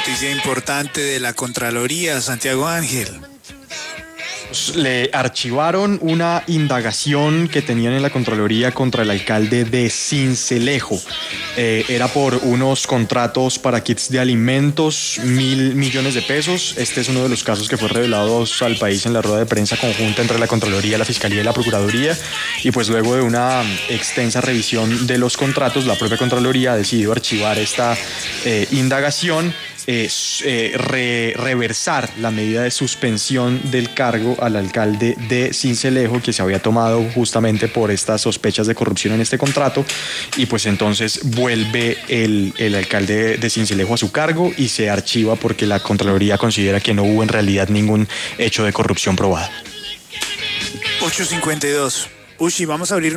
noticia importante de la Contraloría, Santiago Ángel. Le archivaron una indagación que tenían en la Contraloría contra el alcalde de Sincelejo. Era por unos contratos para kits de alimentos, 1.000 millones de pesos. Este es uno de los casos que fue revelado al país en la rueda de prensa conjunta entre la Contraloría, la Fiscalía y la Procuraduría. Y pues luego de una extensa revisión de los contratos, la propia Contraloría ha decidido archivar esta indagación. Reversar la medida de suspensión del cargo al alcalde de Sincelejo, que se había tomado justamente por estas sospechas de corrupción en este contrato, y pues entonces vuelve el alcalde de Sincelejo a su cargo y se archiva porque la Contraloría considera que no hubo en realidad ningún hecho de corrupción probado. 8:52. Ushi, vamos a abrir